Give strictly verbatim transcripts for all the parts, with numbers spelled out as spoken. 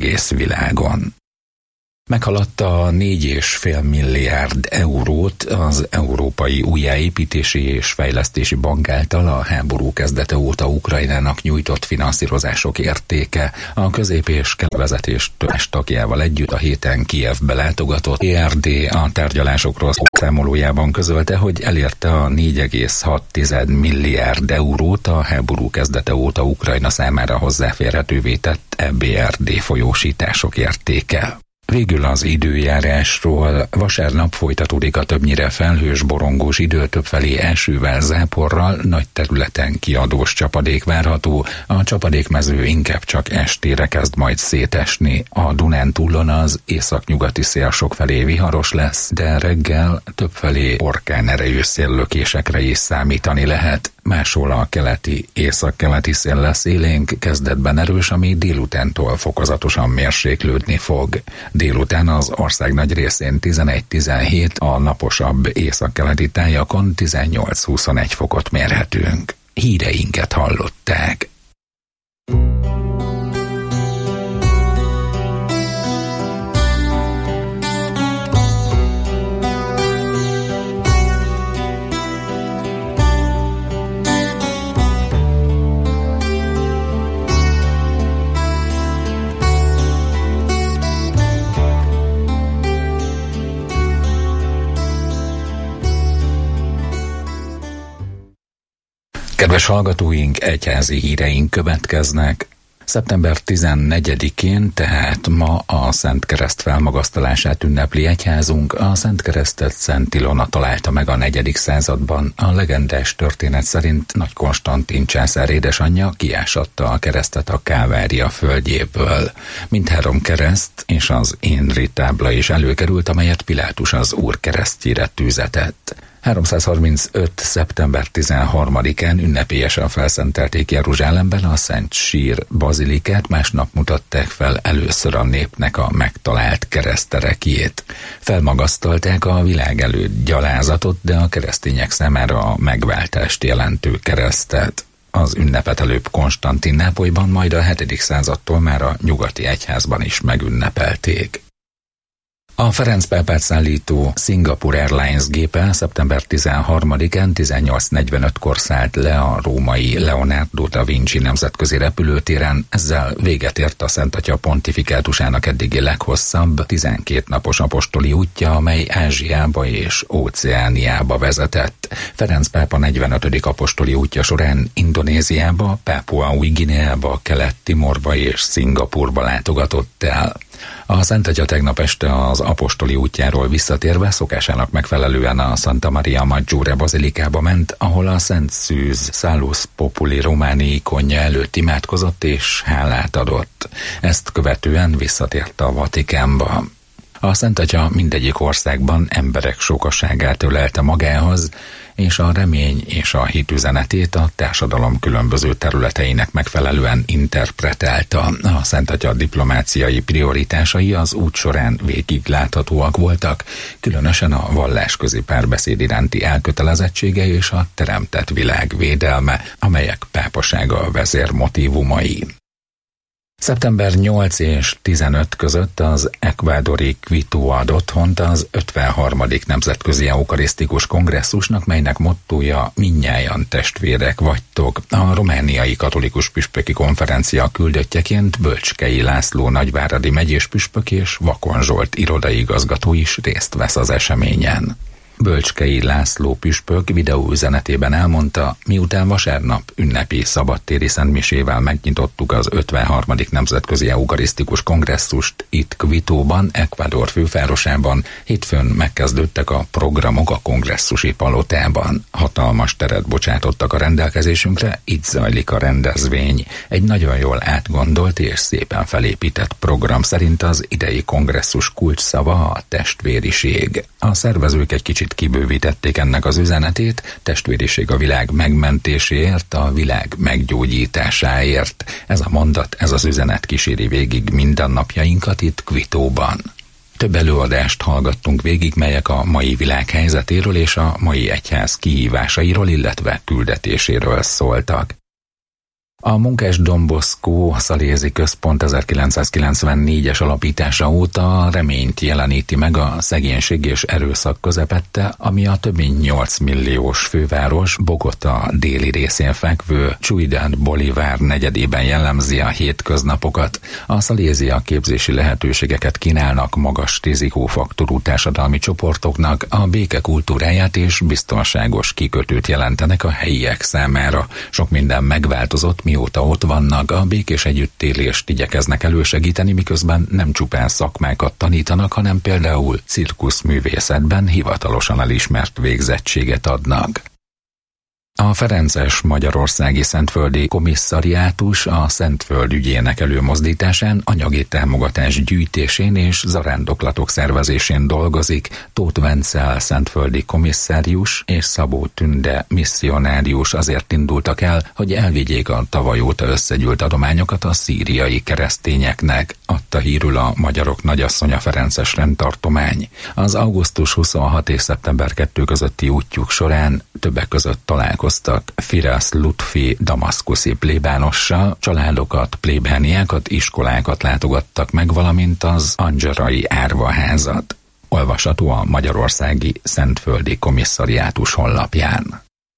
egész világon. Meghaladta a négy és fél milliárd eurót az Európai Újjáépítési és Fejlesztési Bank által a háború kezdete óta Ukrajnának nyújtott finanszírozások értéke. A közép- és keletvezetés többes tagjával együtt a héten Kijevbe látogatott é er dé a tárgyalásokról számolójában közölte, hogy elérte a négy egész hat milliárd eurót a háború kezdete óta Ukrajna számára hozzáférhetővé tett é bé er dé folyósítások értéke. Végül az időjárásról. Vasárnap folytatódik a többnyire felhős, borongós idő, többfelé esővel, záporral, nagy területen kiadós csapadék várható. A csapadékmező inkább csak estére kezd majd szétesni. A Dunántúlon az északnyugati szél sokfelé viharos lesz, de reggel többfelé orkánerejű széllökésekre is számítani lehet. Máshol a keleti, északkeleti szél lesz élénk, kezdetben erős, ami délutántól fokozatosan mérséklődni fog. Délután az ország nagy részén tizenegy-tizenhét, a naposabb északkeleti tájakon tizennyolc-huszonegy fokot mérhetünk. Híreinket hallották. Kedves hallgatóink, egyházi híreink következnek. szeptember tizennegyedikén, tehát ma a Szent Kereszt felmagasztalását ünnepli egyházunk. A Szent Keresztet Szent Ilona találta meg a negyedik században. A legendás történet szerint Nagy Konstantin császár édesanyja kiásatta a keresztet a Kávária földjéből. Mindhárom kereszt és az Énri tábla is előkerült, amelyet Pilátus az Úr keresztjére tűzetett. háromszázharmincöt. szeptember tizenharmadikán ünnepélyesen felszentelték Jeruzsálemben a Szent Sír bazilikát, másnap mutatták fel először a népnek a megtalált kereszterekjét. Felmagasztalták a világ előtt gyalázatot, de a keresztények számára a megváltást jelentő keresztet. Az ünnepet előbb Konstantinápolyban, majd a hetedik századtól már a nyugati egyházban is megünnepelték. A Ferenc pápát szállító Singapore Airlines gépe szeptember tizenharmadikán tizennyolc negyvenötkor szállt le a római Leonardo da Vinci nemzetközi repülőtéren, ezzel véget ért a Szent Atya pontifikátusának eddigi leghosszabb, tizenkét napos apostoli útja, amely Ázsiába és Óceániába vezetett. Ferenc pápa negyvenötödik apostoli útja során Indonéziába, Pápua Új-Guineába, Kelet-Timorba és Szingapurba látogatott el. A Szent Atya tegnap este az apostoli útjáról visszatérve szokásának megfelelően a Santa Maria Maggiore bazilikába ment, ahol a Szent Szűz Salus Populi Romani ikonja előtt imádkozott és hálát adott. Ezt követően visszatért a Vatikánba. A Szent Atya mindegyik országban emberek sokaságát ölelte magához, és a remény és a hit üzenetét a társadalom különböző területeinek megfelelően interpretálta. A Szent Atya diplomáciai prioritásai az út során végig láthatóak voltak, különösen a vallásközi párbeszéd iránti elkötelezettsége és a teremtett világ védelme, amelyek pápasága vezérmotívumai. szeptember nyolc és tizenöt között az ekvádori Quito ad otthont az ötvenharmadik Nemzetközi Eukarisztikus Kongresszusnak, melynek mottója Mindnyájan testvérek vagytok. A romániai katolikus püspöki konferencia küldöttjeként Bölcskei László nagyváradi megyés püspök és Vakon Zsolt irodaigazgató is részt vesz az eseményen. Bölcskei László püspök videóüzenetében elmondta, miután vasárnap ünnepi szabadtéri szentmisével megnyitottuk az ötvenharmadik Nemzetközi Eukarisztikus Kongresszust itt Quitóban, Ecuador fővárosában, hétfőn megkezdődtek a programok a kongresszusi palotában. Hatalmas teret bocsátottak a rendelkezésünkre, itt zajlik a rendezvény. Egy nagyon jól átgondolt és szépen felépített program szerint az idei kongresszus kulcsszava a testvériség. A szervezők egy kicsit kibővítették ennek az üzenetét, testvériség a világ megmentéséért, a világ meggyógyításáért. Ez a mondat, ez az üzenet kíséri végig mindennapjainkat itt Quitóban. Több előadást hallgattunk végig, melyek a mai világ helyzetéről és a mai egyház kihívásairól, illetve küldetéséről szóltak. A Munkás Don Bosco Szalézi Központ ezerkilencszázkilencvennégyes alapítása óta reményt jeleníti meg a szegénység és erőszak közepette, ami a több mint nyolc milliós főváros Bogota déli részén fekvő Ciudad Bolívar negyedében jellemzi a hétköznapokat. A szaléziak képzési lehetőségeket kínálnak magas rizikófaktorú társadalmi csoportoknak, a béke kultúráját és biztonságos kikötőt jelentenek a helyiek számára. Sok minden megváltozott, mióta ott vannak, a békés együttélést igyekeznek elősegíteni, miközben nem csupán szakmákat tanítanak, hanem például cirkuszművészetben hivatalosan elismert végzettséget adnak. A ferences magyarországi szentföldi komisszariátus a Szentföld ügyének előmozdításán, anyagi támogatás gyűjtésén és zarándoklatok szervezésén dolgozik. Tóth Vencel szentföldi komisszárius és Szabó Tünde misszionárius azért indultak el, hogy elvigyék a tavaly óta összegyűlt adományokat a szíriai keresztényeknek, adta hírül a Magyarok Nagyasszonya Ferences rendtartomány. Az augusztus huszonhat és szeptember kettő közötti útjuk során többek között találkoztak Firas Lutfi damaszkuszi plébánossal, családokat, plébániákat, iskolákat látogattak meg, valamint az Angerai árvaházat. Olvasható a Magyarországi Szentföldi Komisszariátus honlapján.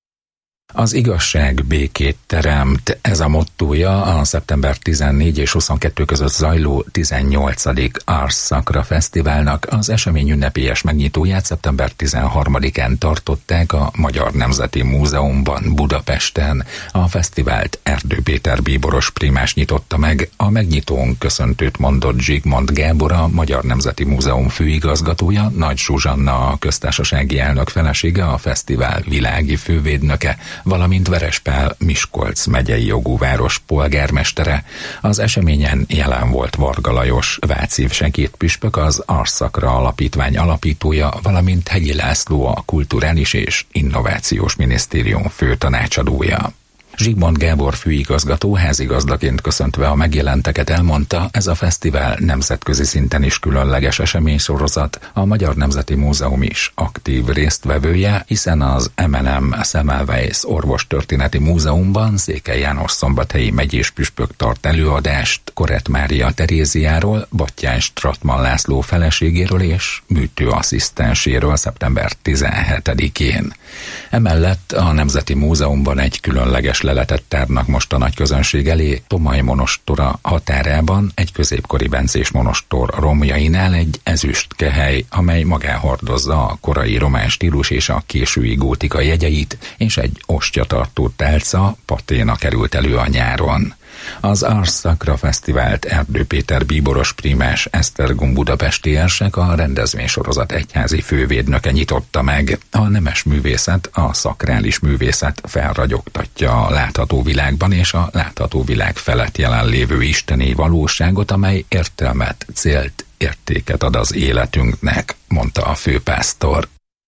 Az igazság békét teremt, ez a mottója a szeptember tizennégy és huszonkettő között zajló tizennyolcadik Ars Sacra Fesztiválnak. Az esemény ünnepélyes megnyitóját szeptember tizenharmadikán tartották a Magyar Nemzeti Múzeumban Budapesten. A fesztivált Erdő Péter bíboros primás nyitotta meg, a megnyitón köszöntőt mondott Zsigmond Gábor, a Magyar Nemzeti Múzeum főigazgatója, Nagy Zsuzsanna, a köztársasági elnök felesége, a fesztivál világi fővédnöke, valamint Verespál Miskolc megyei jogú város polgármestere. Az eseményen jelen volt Varga Lajos, Vácív segédpüspök, az Ars Sacra alapítvány alapítója, valamint Hegyi László, a Kulturális és Innovációs Minisztérium főtanácsadója. Zsigmond Gábor főigazgató házigazdaként köszöntve a megjelenteket elmondta, ez a fesztivál nemzetközi szinten is különleges eseménysorozat, a Magyar Nemzeti Múzeum is aktív résztvevője, hiszen az em en em Semmelweis Orvostörténeti Múzeumban Székely János szombathelyi megyés püspök tart előadást Korett Mária Teréziáról, Battyány Stratman László feleségéről és műtőasszisztenséről szeptember tizenhetedikén. Emellett a Nemzeti Múzeumban egy különleges leletet tárnak most a nagy közönség elé. Tomaj monostora határában, egy középkori bencés monostor romjainál egy ezüst kehely, amely magán hordozza a korai román stílus és a késői gótika jegyeit, és egy ostyatartó tálca paténa került elő a nyáron. Az Ars Sacra Fesztivált Erdő Péter bíboros primás Esztergom budapesti érsek, a rendezvénysorozat egyházi fővédnöke nyitotta meg. A nemes művészet, a szakrális művészet felragyogtatja a látható világban és a látható világ felett jelenlévő isteni valóságot, amely értelmet, célt, értéket ad az életünknek, mondta a főpásztor.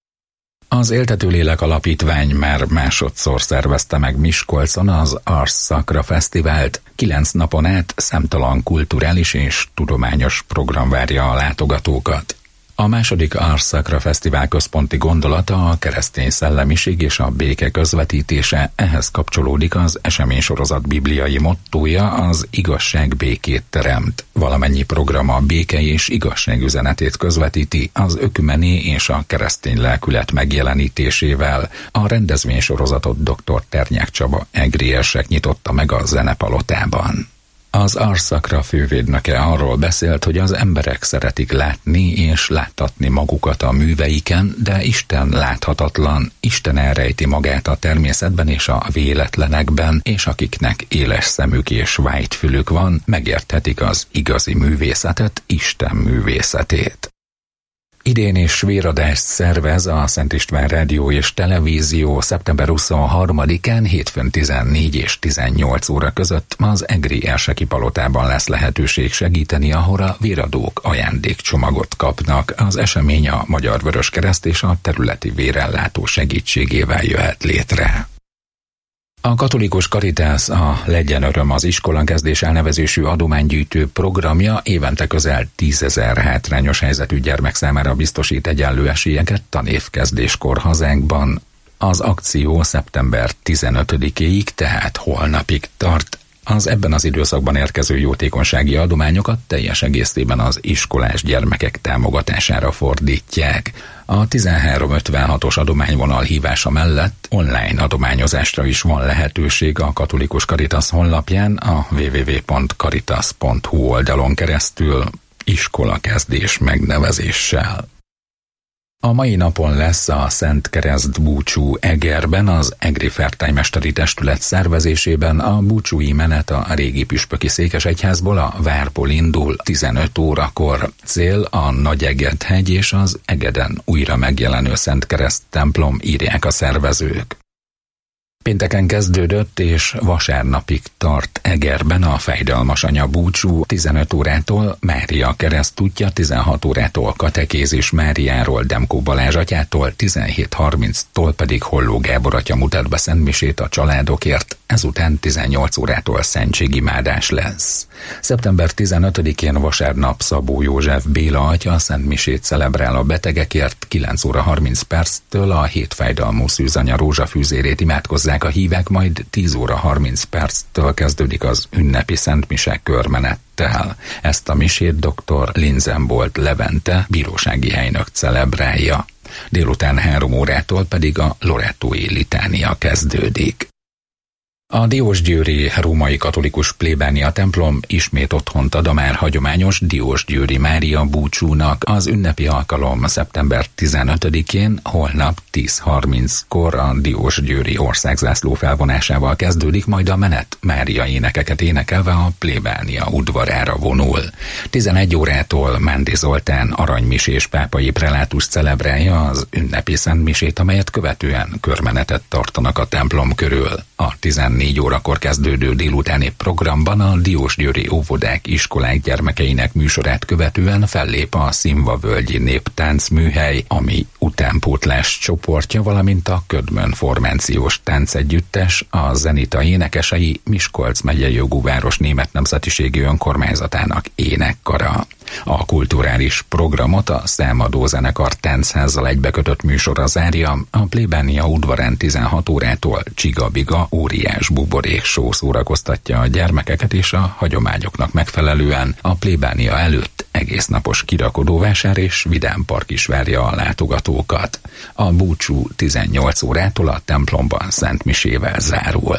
Az Éltetőlélek Alapítvány már másodszor szervezte meg Miskolcon az Ars Sacra Fesztivált. Kilenc napon át számtalan kulturális és tudományos program várja a látogatókat. A második Ars Sacra Fesztivál központi gondolata a keresztény szellemiség és a béke közvetítése, ehhez kapcsolódik az eseménysorozat bibliai mottója, az igazság békét teremt. Valamennyi program a béke és igazság üzenetét közvetíti az ökumeni és a keresztény lelkület megjelenítésével. A rendezvénysorozatot dr. Ternyák Csaba egri érsek nyitotta meg a Zenepalotában. Az Ars Sacra fővédnöke arról beszélt, hogy az emberek szeretik látni és láttatni magukat a műveiken, de Isten láthatatlan, Isten elrejti magát a természetben és a véletlenekben, és akiknek éles szemük és vájtfülük van, megérthetik az igazi művészetet, Isten művészetét. Idén is véradást szervez a Szent István Rádió és Televízió szeptember huszonharmadikán hétfőn tizennégy és tizennyolc óra között az egri érseki palotában lesz lehetőség segíteni, ahol a véradók ajándékcsomagot kapnak. Az esemény a Magyar Vöröskereszt és a területi vérellátó segítségével jöhet létre. A katolikus Caritas a Legyen Öröm az iskolakezdés elnevezésű adománygyűjtő programja évente közel tízezer hátrányos helyzetű gyermek számára biztosít egyenlő esélyeket tanévkezdéskor hazánkban. Az akció szeptember tizenötödikéig, tehát holnapig tart. Az ebben az időszakban érkező jótékonysági adományokat teljes egészében az iskolás gyermekek támogatására fordítják. A tizenhárom ötvenhatos adományvonal hívása mellett online adományozásra is van lehetőség a Katolikus Caritas honlapján, a double-u double-u double-u pont caritas pont hu oldalon keresztül iskolakezdés megnevezéssel. A mai napon lesz a Szent Kereszt búcsú Egerben, az Egri Fertálymesteri Testület szervezésében. A búcsúi menet a régi püspöki székesegyházból, a várból indul tizenöt órakor. Cél a Nagy-Eged-hegy és az Egeden újra megjelenő Szent Kereszt templom, írják a szervezők. Pénteken kezdődött és vasárnapig tart Egerben a Fejdalmas Anya búcsú. tizenöt órától Mária keresztútja, tizenhat órától katekézis Máriáról Demkó Balázs atyától, tizenhét harminctól pedig Holló Gábor atya mutat be szentmisét a családokért, ezután tizennyolc órától szentségimádás lesz. szeptember tizenötödikén vasárnap Szabó József Béla atya szentmisét celebrál a betegekért, kilenc óra harminc perctől a hétfájdalmú szűzanya rózsafűzérét imádkozzák a hívek, majd tíz óra harminc perctől kezdődik az ünnepi szentmise körmenettel. Ezt a misét dr. Linzenbolt Levente bírósági helynök celebrálja. Délután három órától pedig a lorettói litánia kezdődik. A diósgyőri római katolikus plébánia templom ismét otthont ad a már hagyományos Diósgyőri Mária búcsúnak. Az ünnepi alkalom szeptember tizenötödikén, holnap tíz harminckor a diósgyőri országzászló felvonásával kezdődik, majd a menet Mária énekeket énekelve a plébánia udvarára vonul. tizenegy órától Mándi Zoltán aranymisés pápai prelátus celebrálja az ünnepi szentmisét, amelyet követően körmenetet tartanak a templom körül. A tizennégy órakor kezdődő délutáni programban a diósgyőri óvodák, iskolák gyermekeinek műsorát követően fellép a Szimvavölgyi Néptánc Műhely, ami utánpótlás csoportja, valamint a Ködmön Formációs Táncegyüttes, a zenita énekesei Miskolc megyei jogú város német nemzetiségű önkormányzatának énekkara. A kulturális programot a Számadó zenekar táncházzal egybekötött műsora zárja, a plébánia udvarán tizenhat órától Csiga-Biga óriás buborék show szórakoztatja a gyermekeket, és a hagyományoknak megfelelően a plébánia előtt egésznapos kirakodóvásár és vidámpark is várja a látogatókat. A búcsú tizennyolc órától a templomban szentmisével zárul.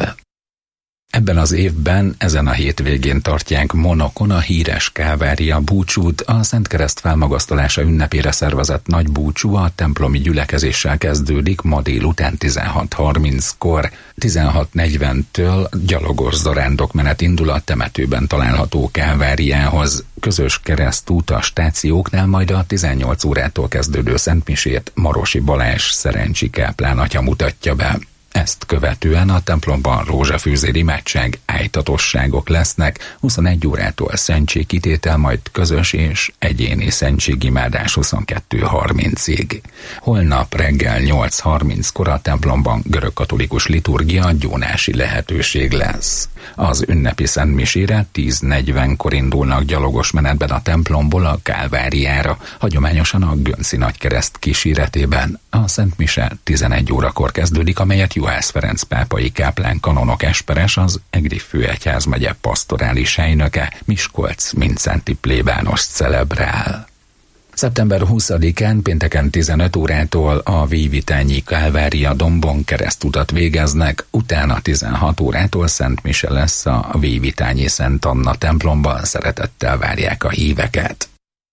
Ebben az évben, ezen a hétvégén tartják Monokon a híres Kálvária búcsút. A Szent Kereszt felmagasztalása ünnepére szervezett nagy búcsú a templomi gyülekezéssel kezdődik ma délután tizenhat harminckor. tizenhat negyventől gyalogos zarándokmenet indul a temetőben található Kálváriához. Közös keresztút a stációknál, majd a tizennyolc órától kezdődő szentmisét Marosi Balázs szerencsi káplán atya mutatja be. Ezt követően a templomban rózsafűzér imádság, ájtatosságok lesznek, huszonegy órától szentségkitétel, majd közös és egyéni szentségimádás huszonkettő harmincig. Holnap reggel nyolc harminckor a templomban görögkatolikus liturgia, gyónási lehetőség lesz. Az ünnepi szentmisére tíz negyvenkor indulnak gyalogos menetben a templomból a Kálváriára, hagyományosan a Gönci Nagykereszt kíséretében. A szentmise tizenegy órakor kezdődik, amelyet Juhász Ferenc pápai káplán kanonok esperes, az Egri főegyházmegye pastorális helynöke, Miskolc Mincenti plébános celebrál. szeptember huszadikán pénteken tizenöt órától a Víjvitányi Kálvária dombon keresztutat végeznek, utána tizenhat órától szentmise lesz a Víjvitányi Szent Anna templomban, szeretettel várják a híveket.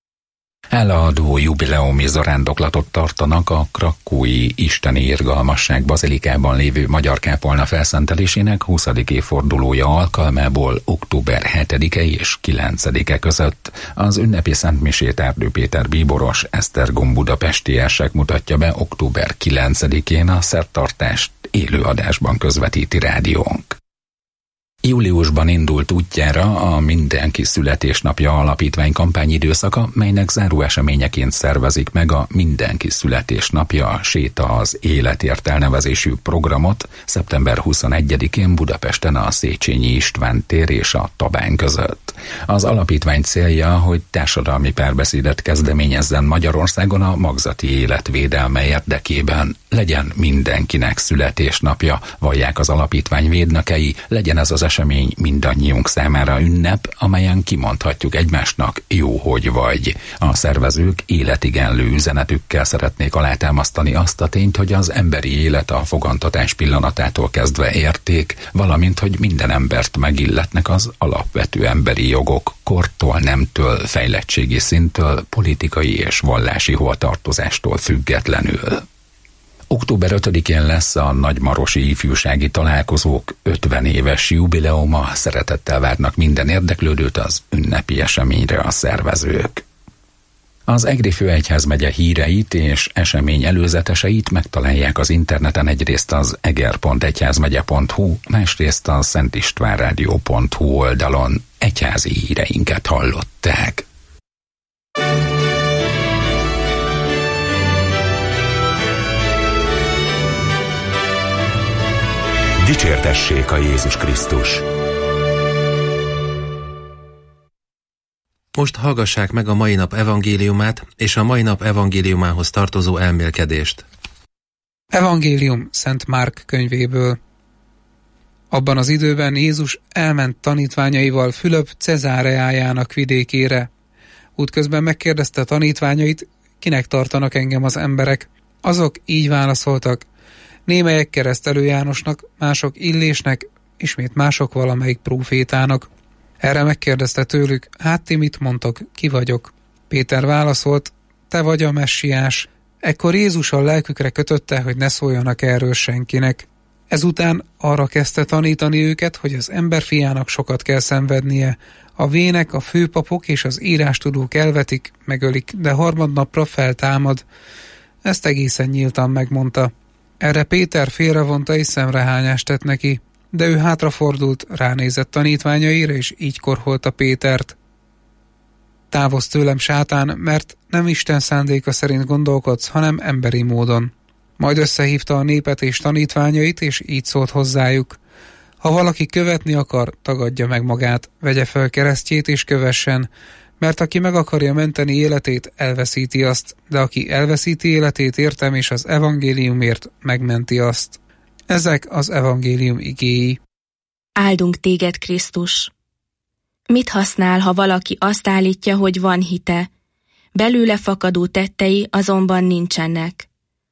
Hálaadó jubileumi zarándoklatot tartanak a krakkói Isteni Irgalmasság bazilikában lévő magyar kápolna felszentelésének huszadik évfordulója alkalmából október hetedike és kilencedike között. Az ünnepi szentmisét Erdő Péter bíboros Esztergom budapestiesek mutatja be október kilencedikén, a szertartást élő adásban közvetíti rádiónk. Júliusban indult útjára a Mindenki Születésnapja Alapítvány kampányidőszaka, melynek záró eseményeként szervezik meg a Mindenki Születésnapja Séta az Életért elnevezésű programot szeptember huszonegyedikén Budapesten a Széchenyi István tér és a Tabán között. Az alapítvány célja, hogy társadalmi párbeszédet kezdeményezzen Magyarországon a magzati élet védelme érdekében. Legyen mindenkinek születésnapja, vallják az alapítvány védnökei, legyen ez az esemény esemény mindannyiunk számára ünnep, amelyen kimondhatjuk egymásnak jó, hogy vagy. A szervezők életigenlő üzenetükkel szeretnék alátámasztani azt a tényt, hogy az emberi élet a fogantatás pillanatától kezdve érték, valamint, hogy minden embert megilletnek az alapvető emberi jogok, kortól, nemtől, fejlettségi szinttől, politikai és vallási hovatartozástól függetlenül. október ötödikén lesz a Nagymarosi Ifjúsági Találkozók ötven éves jubileuma, szeretettel várnak minden érdeklődőt az ünnepi eseményre a szervezők. Az Egri Főegyházmegye híreit és esemény előzeteseit megtalálják az interneten, egyrészt az eger pont egyházmegye pont hu, másrészt a szentistvánrádió pont hu oldalon. Egyházi híreinket hallották. Dicsértessék a Jézus Krisztus! Most hallgassák meg a mai nap evangéliumát és a mai nap evangéliumához tartozó elmélkedést. Evangélium Szent Márk könyvéből. Abban az időben Jézus elment tanítványaival Fülöp Cezáreájának vidékére. Útközben megkérdezte tanítványait, kinek tartanak engem az emberek. Azok így válaszoltak, némelyek Keresztelő Jánosnak, mások Illésnek, ismét mások valamelyik prófétának. Erre megkérdezte tőlük, hát ti mit mondtok, ki vagyok? Péter válaszolt, te vagy a messiás. Ekkor Jézus a lelkükre kötötte, hogy ne szóljanak erről senkinek. Ezután arra kezdte tanítani őket, hogy az emberfiának sokat kell szenvednie. A vének, a főpapok és az írástudók elvetik, megölik, de harmadnapra feltámad. Ezt egészen nyíltan megmondta. Erre Péter félrevonta és szemrehányást tett neki, de ő hátrafordult, ránézett tanítványaira, és így korholta Pétert. Távozz tőlem, sátán, mert nem Isten szándéka szerint gondolkodsz, hanem emberi módon. Majd összehívta a népet és tanítványait, és így szólt hozzájuk. Ha valaki követni akar, tagadja meg magát, vegye fel keresztjét és kövessen, mert aki meg akarja menteni életét, elveszíti azt, de aki elveszíti életét értem és az evangéliumért, megmenti azt. Ezek az evangélium igéi. Áldunk téged, Krisztus! Mit használ, ha valaki azt állítja, hogy van hite, belőle fakadó tettei azonban nincsenek?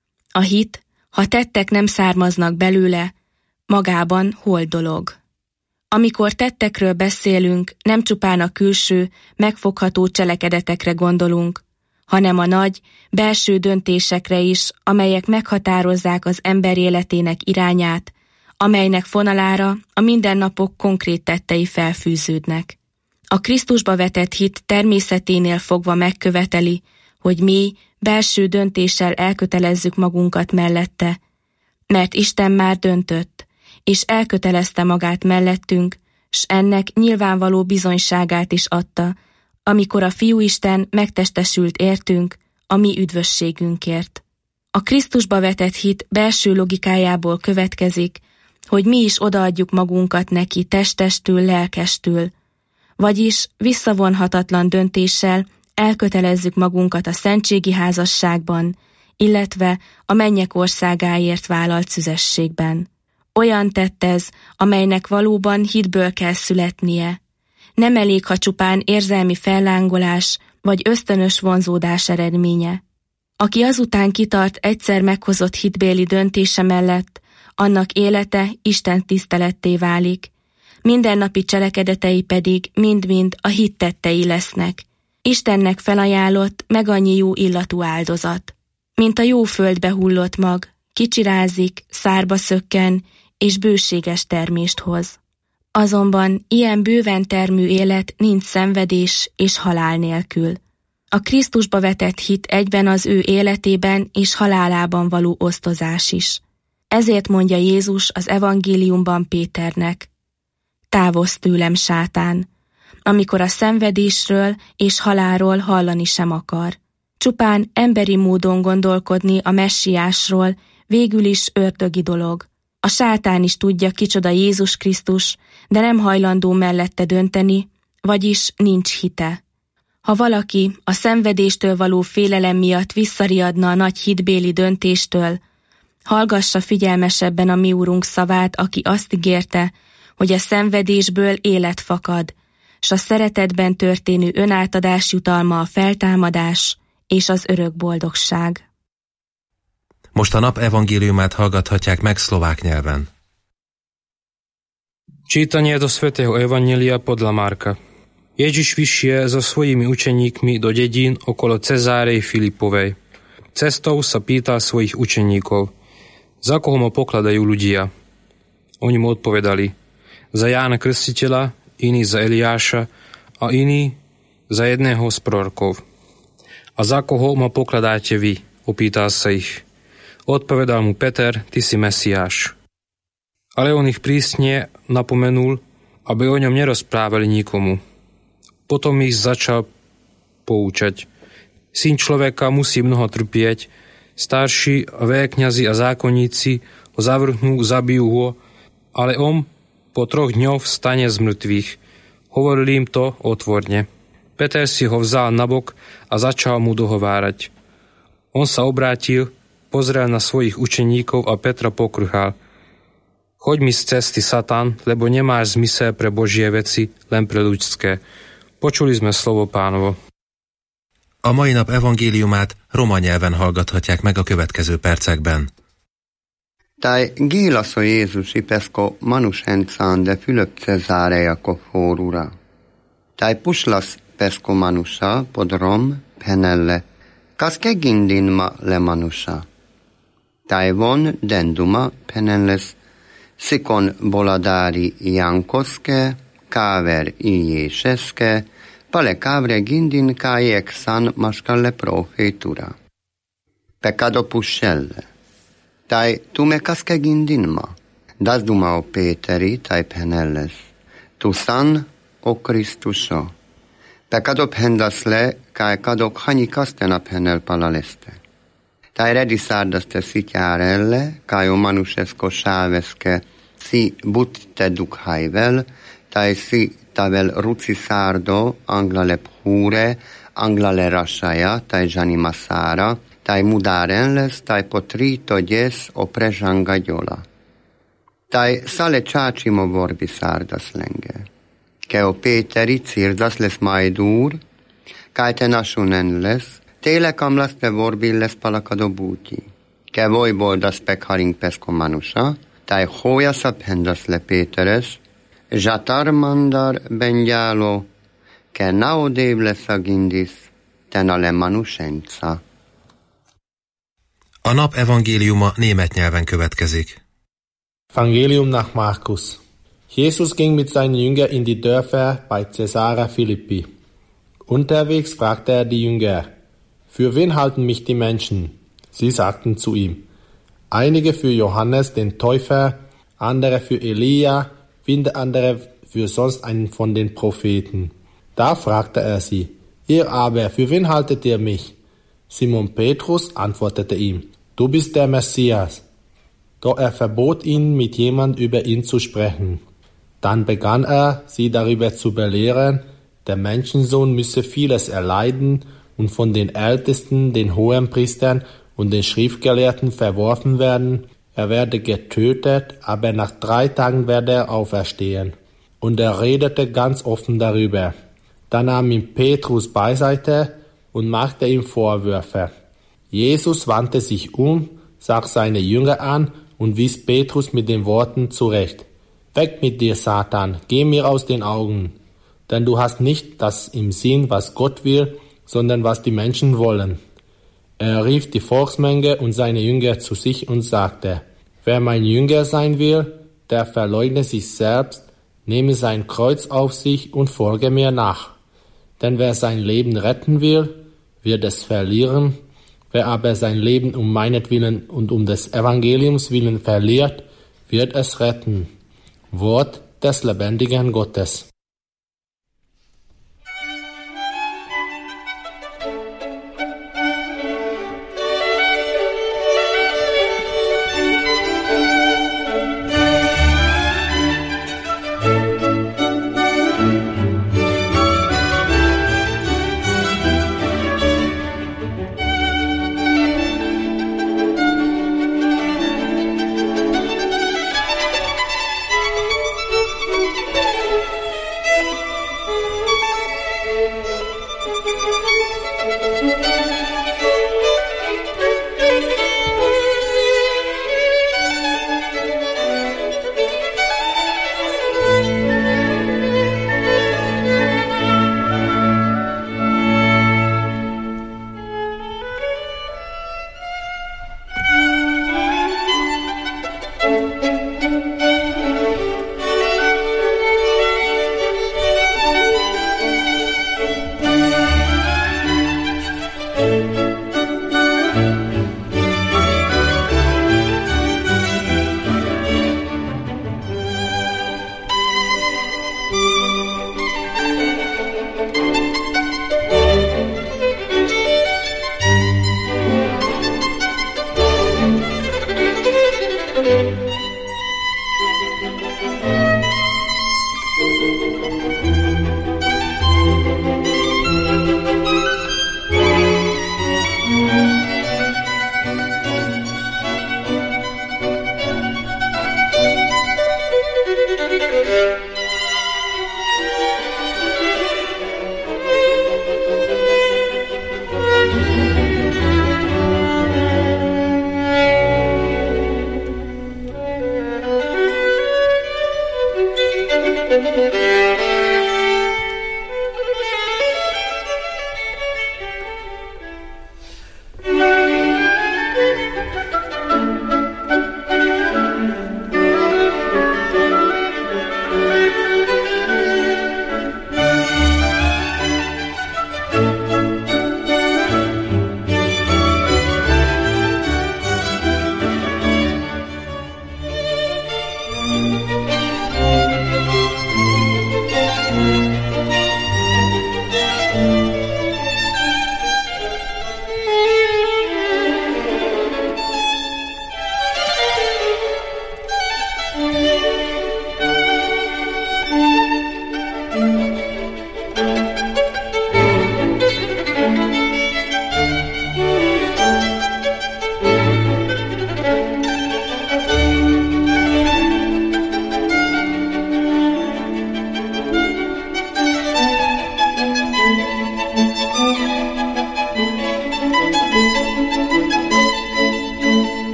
A hit, ha tettek nem származnak belőle, magában hold dolog. Amikor tettekről beszélünk, nem csupán a külső, megfogható cselekedetekre gondolunk, hanem a nagy, belső döntésekre is, amelyek meghatározzák az ember életének irányát, amelynek fonalára a mindennapok konkrét tettei felfűződnek. A Krisztusba vetett hit természeténél fogva megköveteli, hogy mély, belső döntéssel elkötelezzük magunkat mellette, mert Isten már döntött, és elkötelezte magát mellettünk, s ennek nyilvánvaló bizonyságát is adta, amikor a Fiúisten megtestesült értünk, a mi üdvösségünkért. A Krisztusba vetett hit belső logikájából következik, hogy mi is odaadjuk magunkat neki testestül, lelkestül, vagyis visszavonhatatlan döntéssel elkötelezzük magunkat a szentségi házasságban, illetve a mennyek országáért vállalt szüzességben. Olyan tett ez, amelynek valóban hitből kell születnie. Nem elég, ha csupán érzelmi fellángolás vagy ösztönös vonzódás eredménye. Aki azután kitart egyszer meghozott hitbéli döntése mellett, annak élete Isten tiszteletté válik, mindennapi cselekedetei pedig mind-mind a hit tettei lesznek, Istennek felajánlott meg annyi jó illatú áldozat. Mint a jó földbe hullott mag, kicsirázik, szárba szökken, és bőséges termést hoz. Azonban ilyen bőven termű élet nincs szenvedés és halál nélkül. A Krisztusba vetett hit egyben az ő életében és halálában való osztozás is. Ezért mondja Jézus az evangéliumban Péternek: távozz tőlem, sátán, amikor a szenvedésről és halálról hallani sem akar. Csupán emberi módon gondolkodni a messiásról végül is ördögi dolog. A sátán is tudja, kicsoda Jézus Krisztus, de nem hajlandó mellette dönteni, vagyis nincs hite. Ha valaki a szenvedéstől való félelem miatt visszariadna a nagy hitbéli döntéstől, hallgassa figyelmesebben a mi Úrunk szavát, aki azt ígérte, hogy a szenvedésből élet fakad, s a szeretetben történő önátadás jutalma a feltámadás és az örök boldogság. Most a nap evangéliumát hallgathatják meg szlovák nyelven. Čítanie do svätého Evanjelia podľa Marka. Ježiš vyšiel so svojimi učeníkmi do dedín okolo Cezárej Filipovej. Cestou sa pýtal svojich učeníkov, za koho ma pokladajú ľudia. Oni mu odpovedali, za Jána Krstiteľa, iní za Eliáša a iní za jedného z prorokov. A za koho ma pokladáte vy? Opýtal sa ich. Odpovedal mu Peter, ty si Mesiáš. Ale on ich prísne napomenul, aby o ňom nerozprávali nikomu. Potom ich začal poučať. Syn človeka musí mnoho trpieť, starší veľkňazi a zákonníci ho zavrhnú, zabijú ho, ale on po troch dňoch vstane z mŕtvych. Hovorili im to otvorne. Peter si ho vzal nabok a začal mu dohovárať. On sa obrátil, pozrel na svojich učeníkov a Petra pokrhal. Choď mi z cesty, Satan, lebo nemáš zmysel pre Božie veci, len pre ľudské. Počuli sme slovo Pánovo. A mai nap evangéliumát roma nyelven hallgathatják meg a következő percekben. Tai giilaso Jeesusi pesko manushentsaan de Fülöp Cesareako forura. Tai puslas pesko manusa podrom penelle, kas kegindin ma le manusa. Tai von denduma penelles, sikon boladari jankoske, kaver ijeskeske, pale kavre gindin kajeksan maskalle profetura. Pecado pushelle. Tai tu me kaske gindin ma. Das duma o Péteri, tai penelles. Tu san o Kristuso. Pecado pendasle, kai kadok hani kastena penel palaleste. Tai redi sardaste sitjárelle, kai o manusesko sáveske, si butte dukhaivel, tai si tavel ruci sardo, anglale phure, anglale rassaja, tai jani masara, tai mudarenles, tai potrito dies o prežangadjola. Tai sale čačimo vorbi sardas lenge. Ke o Péteri cirdas les maidur, kai te nasunen les, teile kamlas te vorbilles palakado buti. Ke voi boldas pekharing pesko manusa, tai hojas aphendas le Péteres, Zsatar mandar bengyálo, ke naodév lesz a gindis, ten a lemanusenca. A nap evangéliuma német nyelven következik. Evangelium nach Markus. Jesus ging mit seinen Jüngern in die Dörfer bei Caesarea Philippi. Unterwegs fragte er die Jünger, für wen halten mich die Menschen? Sie sagten zu ihm, einige für Johannes den Täufer, andere für Elia, wieder andere für sonst einen von den Propheten. Da fragte er sie, ihr aber, für wen haltet ihr mich? Simon Petrus antwortete ihm, du bist der Messias. Doch er verbot ihnen, mit jemand über ihn zu sprechen. Dann begann er, sie darüber zu belehren, der Menschensohn müsse vieles erleiden und von den Ältesten, den Hohenpriestern und den Schriftgelehrten verworfen werden. Er werde getötet, aber nach drei Tagen werde er auferstehen. Und er redete ganz offen darüber. Da nahm ihn Petrus beiseite und machte ihm Vorwürfe. Jesus wandte sich um, sah seine Jünger an und wies Petrus mit den Worten zurecht. Weg mit dir, Satan, geh mir aus den Augen. Denn du hast nicht das im Sinn, was Gott will, sondern was die Menschen wollen. Er rief die Volksmenge und seine Jünger zu sich und sagte, wer mein Jünger sein will, der verleugne sich selbst, nehme sein Kreuz auf sich und folge mir nach. Denn wer sein Leben retten will, wird es verlieren. Wer aber sein Leben um meinetwillen und um des Evangeliums willen verliert, wird es retten. Wort des lebendigen Gottes.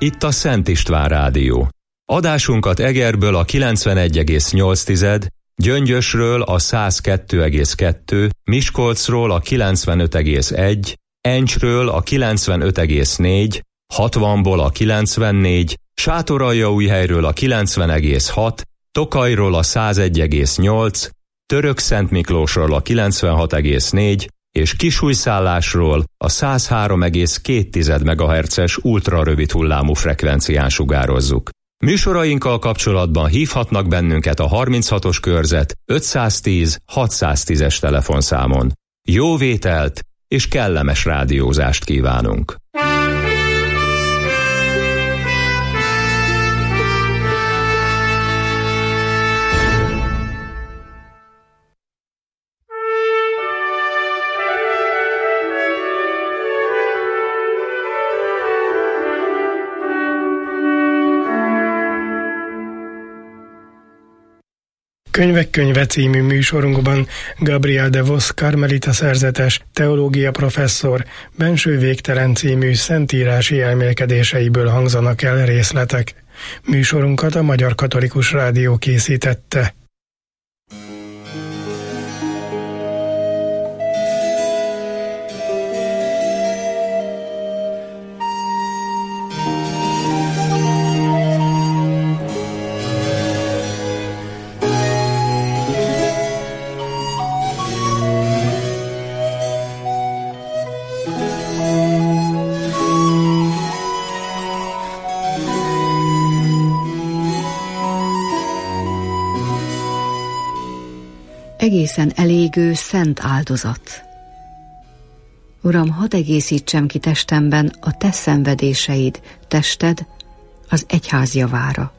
Itt a Szent István Rádió. Adásunkat Egerből a kilencvenegy egész nyolc, Gyöngyösről a száz kettő egész kettő, Miskolcról a kilencvenöt egész egy, Encsről a kilencvenöt egész négy, hatvanból a kilencvennégy, Sátoraljaújhelyről a kilencven egész hat, Tokajról a száz egy egész nyolc, Törökszentmiklósról a kilencvenhat egész négy, és Kisújszállásról a száz három egész két megahertzes ultrarövid hullámú frekvencián sugározzuk. Műsorainkkal kapcsolatban hívhatnak bennünket a harminchatos körzet ötszáztíz hatszáztízes telefonszámon. Jó vételt és kellemes rádiózást kívánunk! Könyvek könyve című műsorunkban Gabriel de Vos karmelita szerzetes, teológia professzor Benső végtelen című szentírási elmélkedéseiből hangzanak el részletek. Műsorunkat a Magyar Katolikus Rádió készítette. Egészen elégő szent áldozat. Uram, hadd egészítsem ki testemben a te szenvedéseid, tested az egyház javára.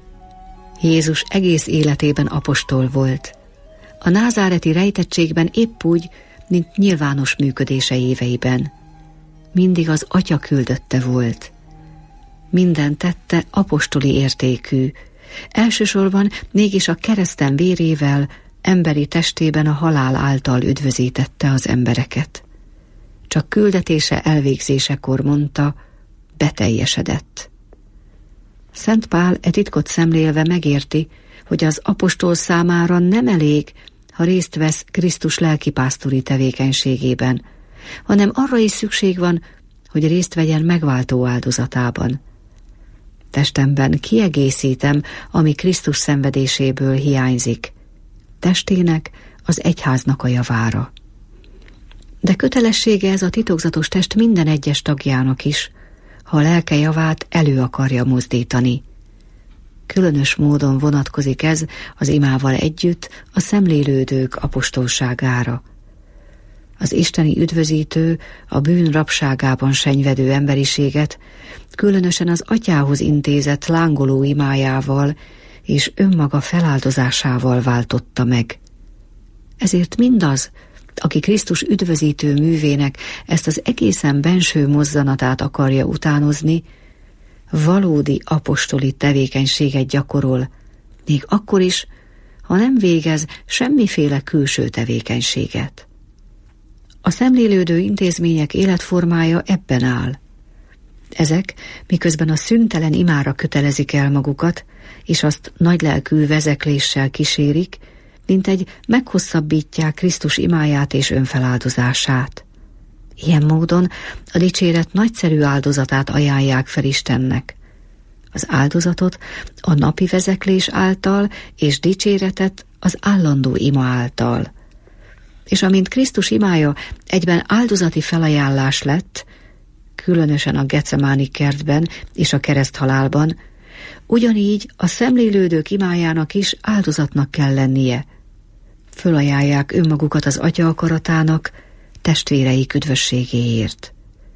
Jézus egész életében apostol volt. A názáreti rejtettségben épp úgy, mint nyilvános működése éveiben. Mindig az Atya küldötte volt. Minden tette apostoli értékű. Elsősorban mégis a kereszten vérével, emberi testében a halál által üdvözítette az embereket. Csak küldetése elvégzésekor mondta, beteljesedett. Szent Pál e titkot szemlélve megérti, hogy az apostol számára nem elég, ha részt vesz Krisztus lelkipásztori tevékenységében, hanem arra is szükség van, hogy részt vegyen megváltó áldozatában. Testemben kiegészítem, ami Krisztus szenvedéséből hiányzik, testének, az egyháznak a javára. De kötelessége ez a titokzatos test minden egyes tagjának is, ha a lelke javát elő akarja mozdítani. Különös módon vonatkozik ez az imával együtt a szemlélődők apostolságára. Az isteni üdvözítő, a bűn rabságában senyvedő emberiséget különösen az Atyához intézett lángoló imájával és önmaga feláldozásával váltotta meg. Ezért mindaz, aki Krisztus üdvözítő művének ezt az egészen benső mozzanatát akarja utánozni, valódi apostoli tevékenységet gyakorol, még akkor is, ha nem végez semmiféle külső tevékenységet. A szemlélődő intézmények életformája ebben áll. Ezek, miközben a szüntelen imára kötelezik el magukat, és azt nagylelkű vezekléssel kísérik, mint egy meghosszabbítják Krisztus imáját és önfeláldozását. Ilyen módon a dicséret nagyszerű áldozatát ajánlják fel Istennek. Az áldozatot a napi vezeklés által, és dicséretet az állandó ima által. És amint Krisztus imája egyben áldozati felajánlás lett, különösen a Getsemáni kertben és a kereszthalálban, ugyanígy a szemlélődők imájának is áldozatnak kell lennie. Fölajánlják önmagukat az Atya akaratának, testvéreik üdvösségéért.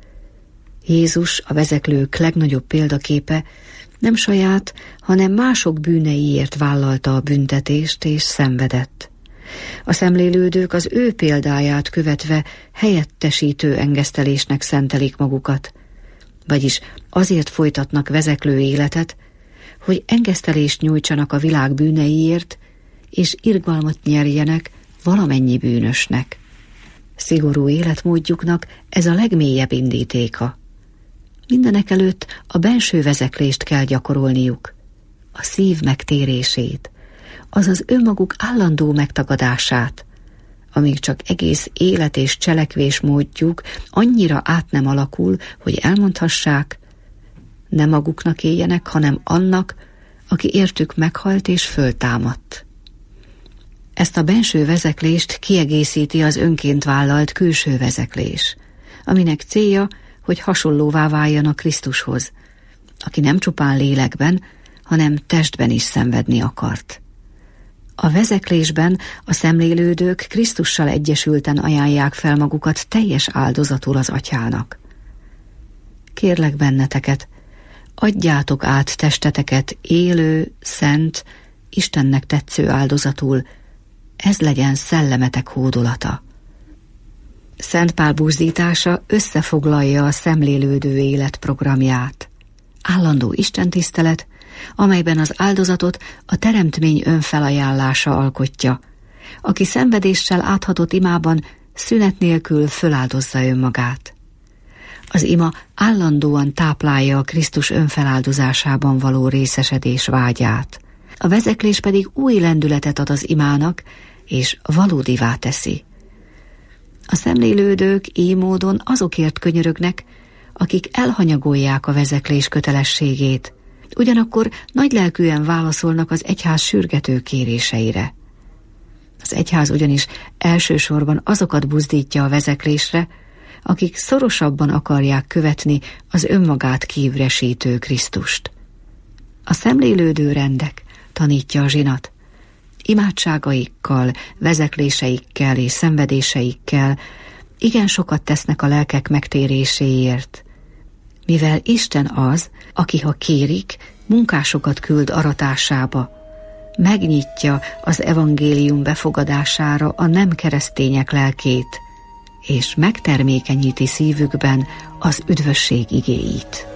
Jézus, a vezeklők legnagyobb példaképe, nem saját, hanem mások bűneiért vállalta a büntetést és szenvedett. A szemlélődők az ő példáját követve helyettesítő engesztelésnek szentelik magukat, vagyis azért folytatnak vezeklő életet, hogy engesztelést nyújtsanak a világ bűneiért, és irgalmat nyerjenek valamennyi bűnösnek. Szigorú életmódjuknak ez a legmélyebb indítéka. Mindenekelőtt a benső vezeklést kell gyakorolniuk, a szív megtérését, azaz önmaguk állandó megtagadását, amíg csak egész élet és cselekvés módjuk annyira át nem alakul, hogy elmondhassák, ne maguknak éljenek, hanem annak, aki értük meghalt és föltámadt. Ezt a benső vezeklést kiegészíti az önként vállalt külső vezeklés, aminek célja, hogy hasonlóvá váljanak Krisztushoz, aki nem csupán lélekben, hanem testben is szenvedni akart. A vezeklésben a szemlélődők Krisztussal egyesülten ajánlják fel magukat teljes áldozatul az Atyának. Kérlek benneteket, adjátok át testeteket élő, szent, Istennek tetsző áldozatul, ez legyen szellemetek hódolata. Szent Pál buzdítása összefoglalja a szemlélődő élet programját. Állandó istentisztelet, amelyben az áldozatot a teremtmény önfelajánlása alkotja, aki szenvedéssel áthatott imában szünet nélkül föláldozza önmagát. Az ima állandóan táplálja a Krisztus önfeláldozásában való részesedés vágyát. A vezeklés pedig új lendületet ad az imának, és valódivá teszi. A szemlélődők így módon azokért könyörögnek, akik elhanyagolják a vezeklés kötelességét, ugyanakkor nagylelkűen válaszolnak az egyház sürgető kéréseire. Az egyház ugyanis elsősorban azokat buzdítja a vezeklésre, akik szorosabban akarják követni az önmagát kiüresítő Krisztust. A szemlélődő rendek, tanítja a zsinat, imádságaikkal, vezekléseikkel és szenvedéseikkel igen sokat tesznek a lelkek megtéréséért, mivel Isten az, aki ha kérik, munkásokat küld aratásába, megnyitja az evangélium befogadására a nem keresztények lelkét, és megtermékenyíti szívükben az üdvösség igéit.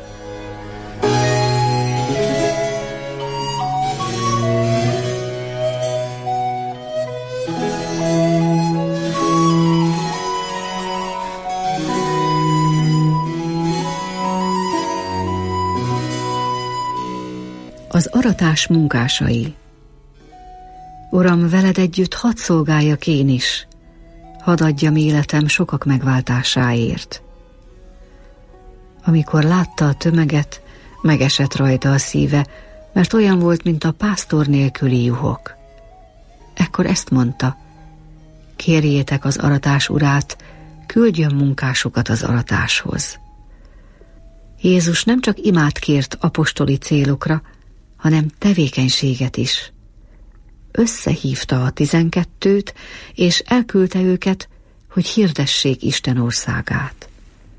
Az aratás munkásai. Uram, veled együtt hadd szolgáljak én is, hadd adjam életem sokak megváltásáért. Amikor látta a tömeget, megesett rajta a szíve, mert olyan volt, mint a pásztor nélküli juhok. Ekkor ezt mondta, kérjétek az aratás urát, küldjön munkásokat az aratáshoz. Jézus nem csak imát kért apostoli célokra, hanem tevékenységet is. Összehívta a tizenkettőt, és elküldte őket, hogy hirdessék Isten országát.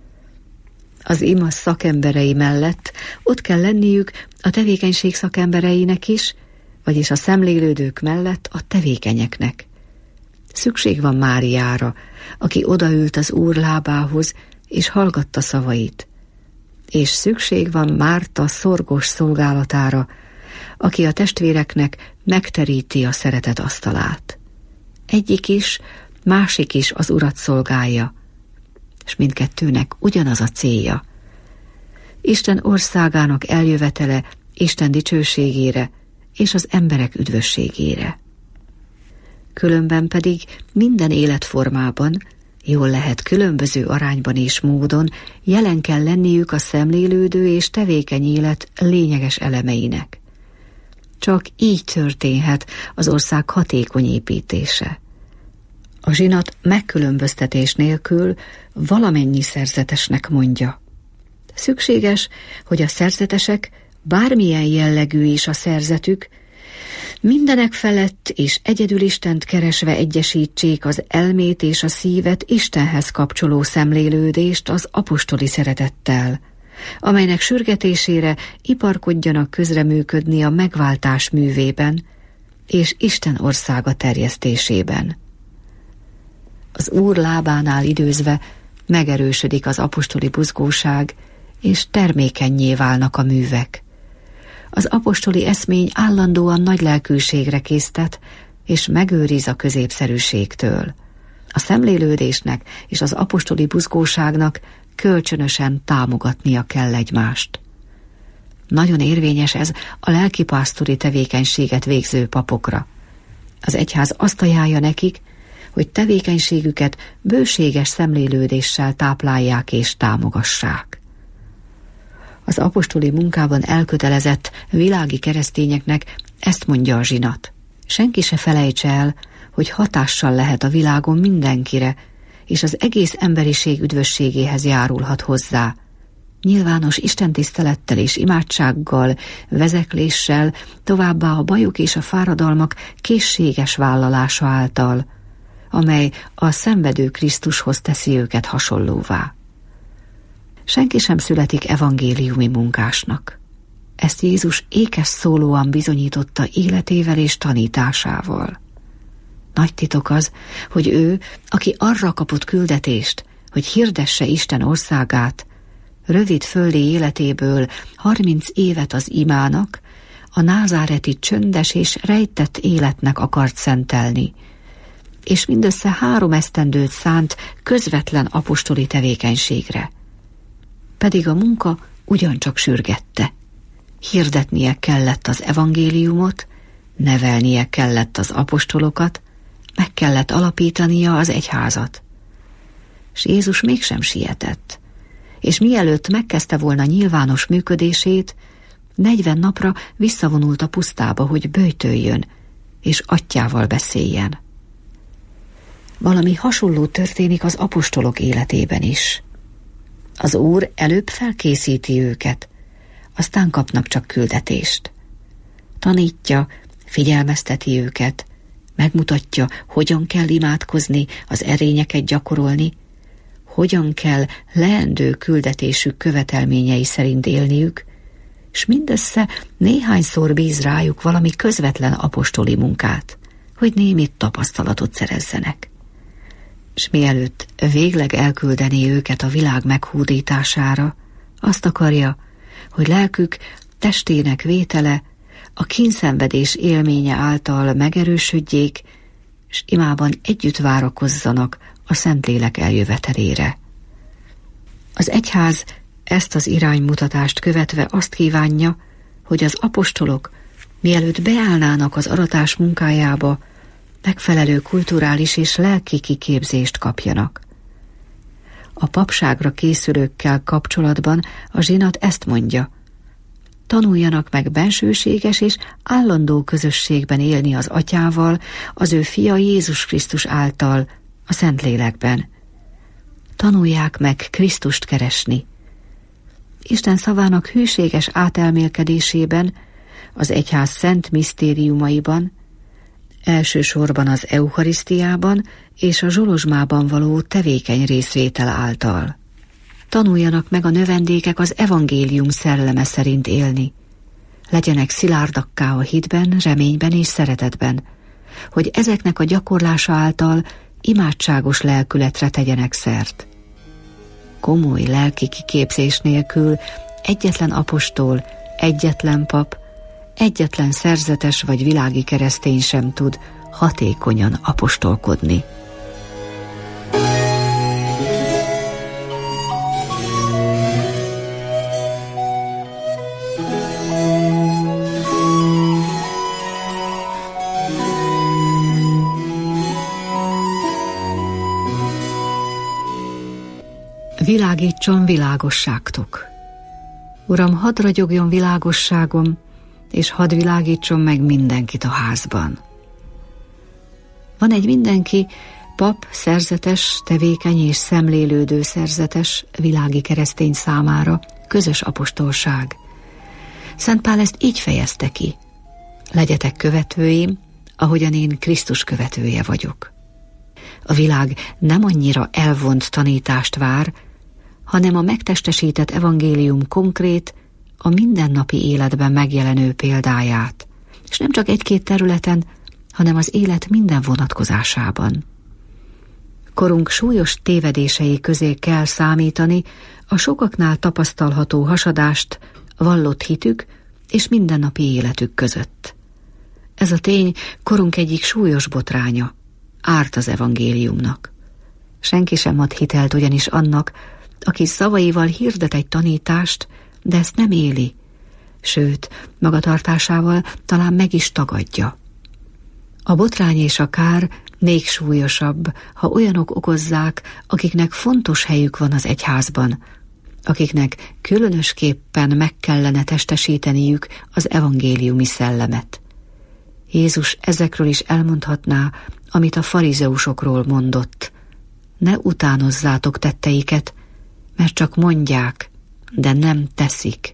Az ima szakemberei mellett ott kell lenniük a tevékenység szakembereinek is, vagyis a szemlélődők mellett a tevékenyeknek. Szükség van Máriára, aki odaült az Úr lábához, és hallgatta szavait. És szükség van Márta szorgos szolgálatára, aki a testvéreknek megteríti a szeretet asztalát. Egyik is, másik is az Urat szolgálja, és mindkettőnek ugyanaz a célja. Isten országának eljövetele Isten dicsőségére és az emberek üdvösségére. Különben pedig minden életformában, jól lehet különböző arányban és módon jelen kell lenniük a szemlélődő és tevékeny élet lényeges elemeinek. Csak így történhet az ország hatékony építése. A zsinat megkülönböztetés nélkül valamennyi szerzetesnek mondja. Szükséges, hogy a szerzetesek, bármilyen jellegű is a szerzetük, mindenek felett és egyedül Istent keresve egyesítsék az elmét és a szívet Istenhez kapcsoló szemlélődést az apostoli szeretettel, amelynek sürgetésére iparkodjanak közreműködni a megváltás művében és Isten országa terjesztésében. Az Úr lábánál időzve megerősödik az apostoli buzgóság, és termékennyé válnak a művek. Az apostoli eszmény állandóan nagy lelkűségre késztet, és megőriz a középszerűségtől. A szemlélődésnek és az apostoli buzgóságnak kölcsönösen támogatnia kell egymást. Nagyon érvényes ez a lelkipásztori tevékenységet végző papokra. Az egyház azt ajánlja nekik, hogy tevékenységüket bőséges szemlélődéssel táplálják és támogassák. Az apostoli munkában elkötelezett világi keresztényeknek ezt mondja a zsinat. Senki se felejtse el, hogy hatással lehet a világon mindenkire, és az egész emberiség üdvösségéhez járulhat hozzá. Nyilvános istentisztelettel és imádsággal, vezekléssel, továbbá a bajok és a fáradalmak készséges vállalása által, amely a szenvedő Krisztushoz teszi őket hasonlóvá. Senki sem születik evangéliumi munkásnak. Ezt Jézus ékes szólóan bizonyította életével és tanításával. Nagy titok az, hogy ő, aki arra kapott küldetést, hogy hirdesse Isten országát, rövid földi életéből harminc évet az imának, a názáreti csöndes és rejtett életnek akart szentelni, és mindössze három esztendőt szánt közvetlen apostoli tevékenységre. Pedig a munka ugyancsak sürgette. Hirdetnie kellett az evangéliumot, nevelnie kellett az apostolokat, meg kellett alapítania az egyházat. S Jézus mégsem sietett, és mielőtt megkezdte volna nyilvános működését, negyven napra visszavonult a pusztába, hogy böjtöljön, és atyával beszéljen. Valami hasonló történik az apostolok életében is. Az Úr előbb felkészíti őket, aztán kapnak csak küldetést. Tanítja, figyelmezteti őket, megmutatja, hogyan kell imádkozni, az erényeket gyakorolni, hogyan kell leendő küldetésük követelményei szerint élniük, s mindössze néhányszor bíz rájuk valami közvetlen apostoli munkát, hogy némi tapasztalatot szerezzenek. S mielőtt végleg elküldeni őket a világ meghódítására, azt akarja, hogy lelkük, testének vétele a kínszenvedés élménye által megerősödjék, s imában együtt várakozzanak a Szentlélek eljövetelére. Az egyház ezt az iránymutatást követve azt kívánja, hogy az apostolok, mielőtt beállnának az aratás munkájába, megfelelő kulturális és lelki kiképzést kapjanak. A papságra készülőkkel kapcsolatban a zsinat ezt mondja: tanuljanak meg bensőséges és állandó közösségben élni az atyával, az ő fia Jézus Krisztus által, a Szentlélekben. Tanulják meg Krisztust keresni. Isten szavának hűséges átelmélkedésében, az egyház szent misztériumaiban, elsősorban az eucharisztiában és a zsolozsmában való tevékeny részvétel által. Tanuljanak meg a növendékek az evangélium szelleme szerint élni. Legyenek szilárdakká a hitben, reményben és szeretetben, hogy ezeknek a gyakorlása által imádságos lelkületre tegyenek szert. Komoly lelki kiképzés nélkül egyetlen apostol, egyetlen pap, egyetlen szerzetes vagy világi keresztény sem tud hatékonyan apostolkodni. Világítson világosságtok. Uram, hadd ragyogjon világosságom, és hadd világítson meg mindenkit a házban. Van egy mindenki, pap, szerzetes, tevékeny és szemlélődő szerzetes, világi keresztény számára közös apostolság. Szent Pál ezt így fejezte ki: legyetek követőim, ahogyan én Krisztus követője vagyok. A világ nem annyira elvont tanítást vár, hanem a megtestesített evangélium konkrét, a mindennapi életben megjelenő példáját, és nem csak egy-két területen, hanem az élet minden vonatkozásában. Korunk súlyos tévedései közé kell számítani a sokaknál tapasztalható hasadást vallott hitük és mindennapi életük között. Ez a tény korunk egyik súlyos botránya, árt az evangéliumnak. Senki sem ad hitelt ugyanis annak, aki szavaival hirdet egy tanítást, de ezt nem éli, sőt, magatartásával talán meg is tagadja. A botrány és a kár még súlyosabb, ha olyanok okozzák, akiknek fontos helyük van az egyházban, akiknek különösképpen meg kellene testesíteniük az evangéliumi szellemet. Jézus ezekről is elmondhatná, amit a farizeusokról mondott. Ne utánozzátok tetteiket, mert csak mondják, de nem teszik.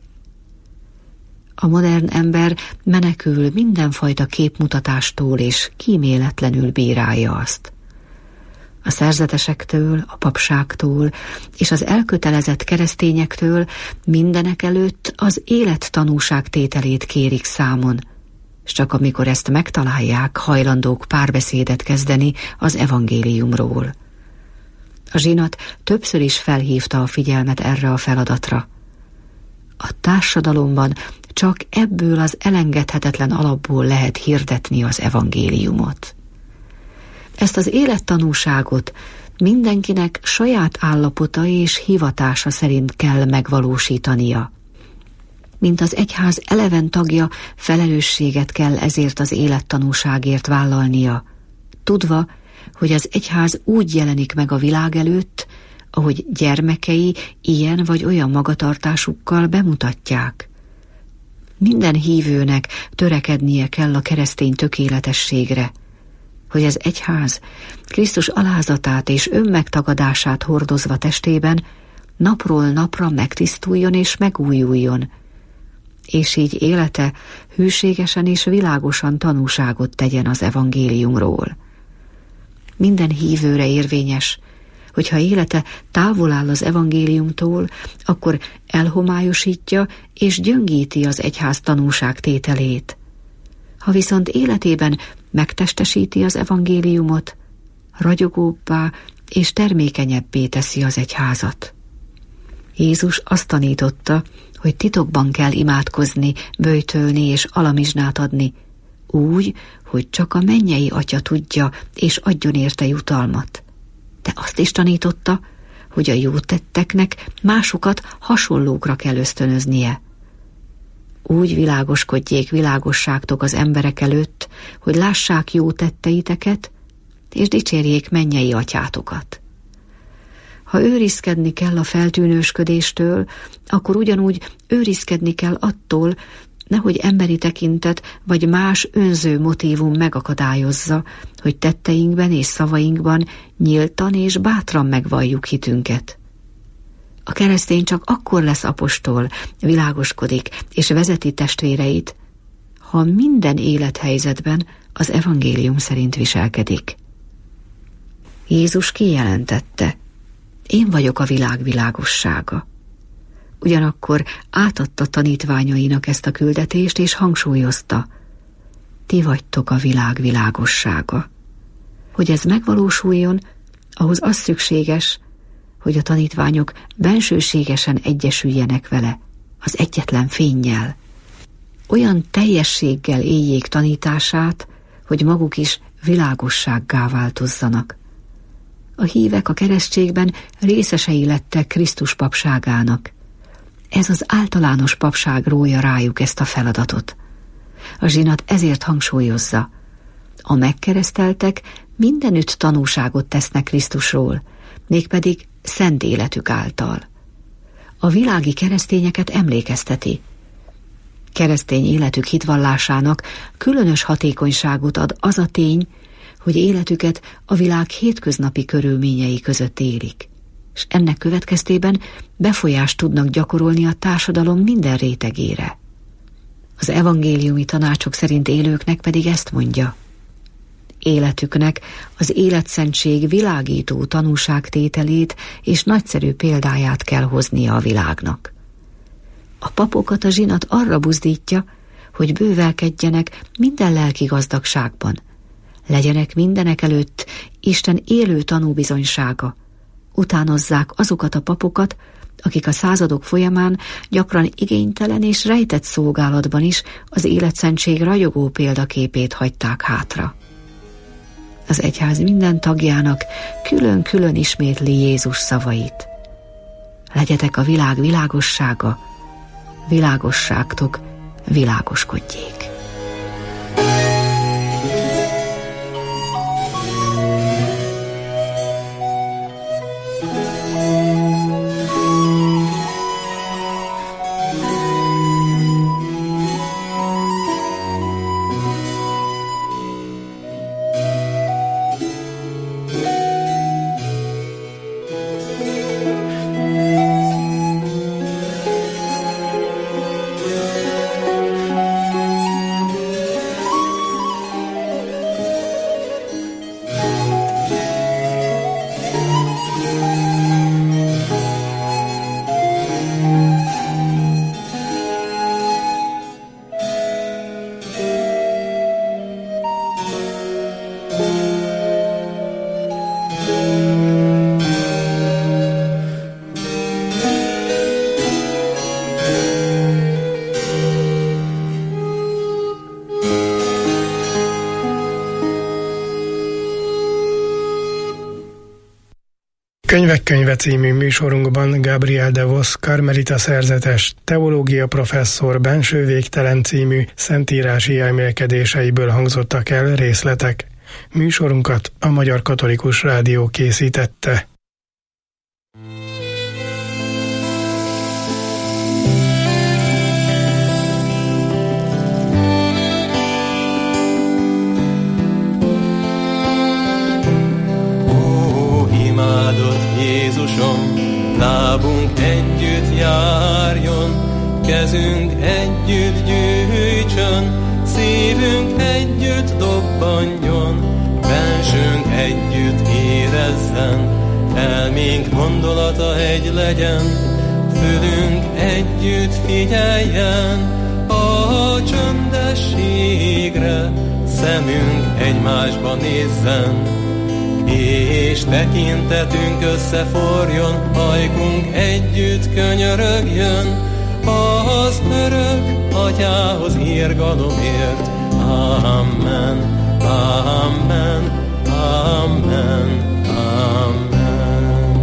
A modern ember menekül mindenfajta képmutatástól és kíméletlenül bírálja azt. A szerzetesektől, a papságtól és az elkötelezett keresztényektől mindenek előtt az élet tanúságtételét kérik számon, s csak amikor ezt megtalálják, hajlandók párbeszédet kezdeni az evangéliumról. A zsinat többször is felhívta a figyelmet erre a feladatra. A társadalomban csak ebből az elengedhetetlen alapból lehet hirdetni az evangéliumot. Ezt az élettanúságot mindenkinek saját állapota és hivatása szerint kell megvalósítania. Mint az egyház eleven tagja, felelősséget kell ezért az élettanúságért vállalnia, tudva, hogy az egyház úgy jelenik meg a világ előtt, ahogy gyermekei ilyen vagy olyan magatartásukkal bemutatják. Minden hívőnek törekednie kell a keresztény tökéletességre, hogy az egyház Krisztus alázatát és önmegtagadását hordozva testében napról napra megtisztuljon és megújuljon, és így élete hűségesen és világosan tanúságot tegyen az evangéliumról. Minden hívőre érvényes, hogyha élete távol áll az evangéliumtól, akkor elhomályosítja és gyöngíti az egyház tanúságtételét. Ha viszont életében megtestesíti az evangéliumot, ragyogóbbá és termékenyebbé teszi az egyházat. Jézus azt tanította, hogy titokban kell imádkozni, böjtölni és alamizsnát adni, úgy, hogy csak a mennyei Atya tudja és adjon érte jutalmat. De azt is tanította, hogy a jó tetteknek másokat hasonlókra kell ösztönöznie. Úgy világoskodjék világosságtok az emberek előtt, hogy lássák jó tetteiteket, és dicsérjék mennyei atyátokat. Ha őrizkedni kell a feltűnősködéstől, akkor ugyanúgy őrizkedni kell attól, nehogy emberi tekintet vagy más önző motívum megakadályozza, hogy tetteinkben és szavainkban nyíltan és bátran megvalljuk hitünket. A keresztény csak akkor lesz apostol, világoskodik és vezeti testvéreit, ha minden élethelyzetben az evangélium szerint viselkedik. Jézus kijelentette: én vagyok a világ világossága. Ugyanakkor átadta tanítványainak ezt a küldetést, és hangsúlyozta: ti vagytok a világ világossága. Hogy ez megvalósuljon, ahhoz az szükséges, hogy a tanítványok bensőségesen egyesüljenek vele, az egyetlen fénnyel. Olyan teljességgel éljék tanítását, hogy maguk is világossággá változzanak. A hívek a keresztségben részesei lettek Krisztus papságának. Ez az általános papság rója rájuk ezt a feladatot. A zsinat ezért hangsúlyozza: a megkereszteltek mindenütt tanúságot tesznek Krisztusról, mégpedig szent életük által. A világi keresztényeket emlékezteti. Keresztény életük hitvallásának különös hatékonyságot ad az a tény, hogy életüket a világ hétköznapi körülményei között élik, és ennek következtében befolyást tudnak gyakorolni a társadalom minden rétegére. Az evangéliumi tanácsok szerint élőknek pedig ezt mondja: életüknek az életszentség világító tanúságtételét és nagyszerű példáját kell hoznia a világnak. A papokat a zsinat arra buzdítja, hogy bővelkedjenek minden lelki gazdagságban, legyenek mindenek előtt Isten élő tanúbizonysága, utánozzák azokat a papokat, akik a századok folyamán gyakran igénytelen és rejtett szolgálatban is az életszentség ragyogó példaképét hagyták hátra. Az egyház minden tagjának külön-külön ismétli Jézus szavait: legyetek a világ világossága, világosságtok világoskodjék. Könyvek könyve című műsorunkban Gabriel de Vos karmelita szerzetes, teológia professzor Benső végtelen című szentírási elmélkedéseiből hangzottak el részletek. Műsorunkat a Magyar Katolikus Rádió készítette. Jézusom, lábunk együtt járjon, kezünk együtt gyűjtsön, szívünk együtt dobbanjon, bensőnk együtt érezzen, elménk gondolata egy legyen, fülünk együtt figyeljen a csöndességre, szemünk egymásba nézzen, és tekintetünk összeforjon, ajkunk együtt könyörögjön, az örök Atyához irgalomért. Amen, amen, amen, amen.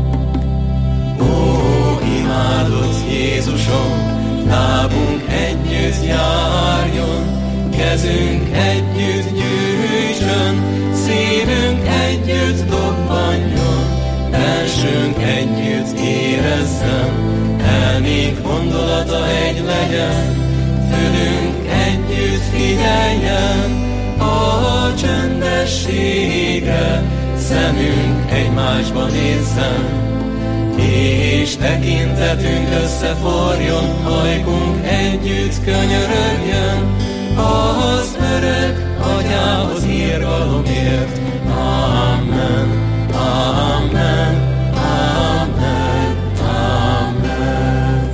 Ó, imádott Jézusom, lábunk együtt járjon, kezünk együtt gyűjtsön, szívünk együtt dobbanjon, bensőnk együtt érezzen, elménk gondolata egy legyen, fülünk együtt figyeljen a csöndességre, szemünk egymásba nézzen, és tekintetünk összeforjon, ajkunk együtt könyörögjön, az örök Atyához irgalomért. Amen, amen, amen, amen.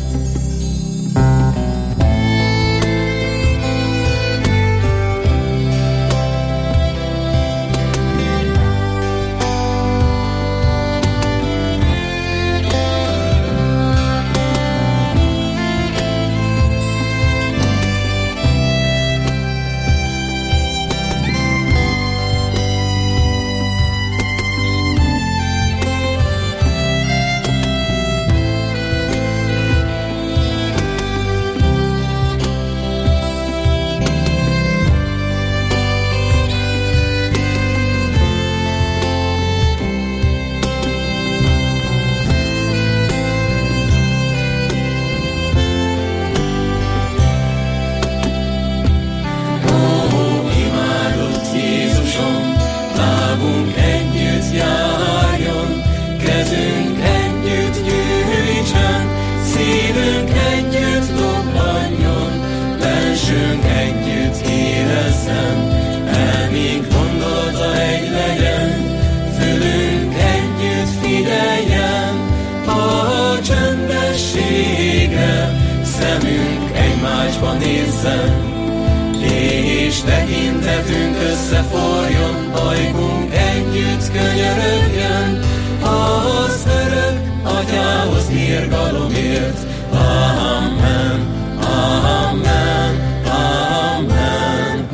És tekintetünk összeforjon, ajkunk együtt könyörögjön, az örök Atyához irgalomért. Amen, amen, amen,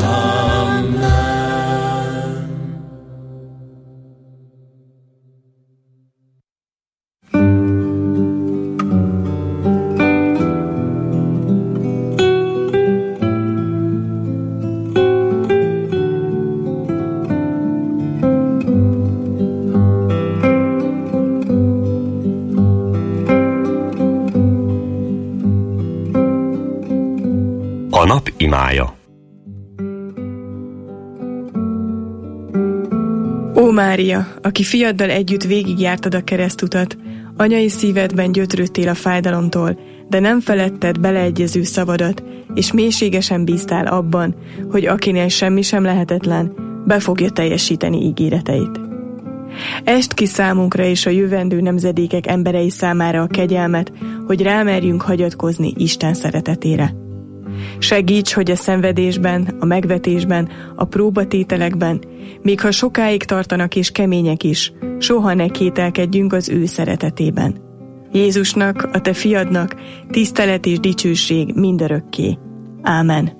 amen. nap imája. Ó Mária, aki fiaddal együtt végigjártad a keresztutat, anyai szívedben gyötrődtél a fájdalomtól, de nem feledted beleegyező szavadat, és mélységesen bíztál abban, hogy akinél semmi sem lehetetlen, be fogja teljesíteni ígéreteit. Est ki számunkra és a jövendő nemzedékek emberei számára a kegyelmet, hogy rámerjünk hagyatkozni Isten szeretetére. Segíts, hogy a szenvedésben, a megvetésben, a próbatételekben, még ha sokáig tartanak és kemények is, soha ne kételkedjünk az ő szeretetében. Jézusnak, a te fiadnak, tisztelet és dicsőség mindörökké. Ámen.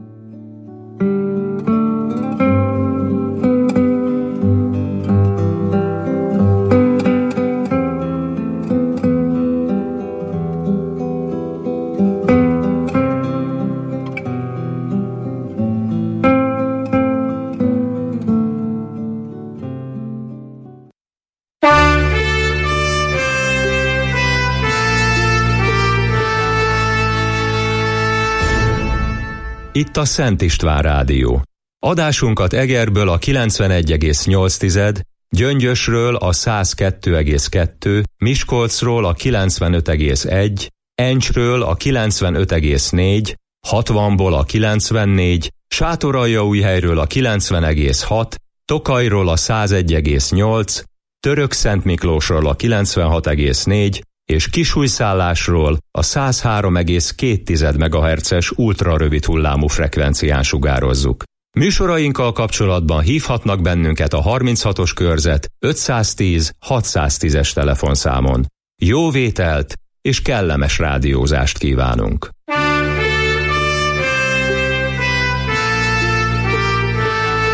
Itt a Szent István Rádió. Adásunkat Egerből a kilencvenegy egész nyolc, Gyöngyösről a száz kettő egész kettő, Miskolcról a kilencvenöt egész egy, Encsről a kilencvenöt egész négy, hatvanból a kilencvennégy, Sátoraljaújhelyről a kilencven egész hat, Tokajról a száz egy egész nyolc, Törökszentmiklósról a kilencvenhat egész négy, és Kisújszállásról a száz három egész két megahertzes ultrarövid hullámú frekvencián sugározzuk. Műsorainkkal kapcsolatban hívhatnak bennünket a harminchatos körzet ötszáztíz hatszáztízes telefonszámon. Jó vételt és kellemes rádiózást kívánunk!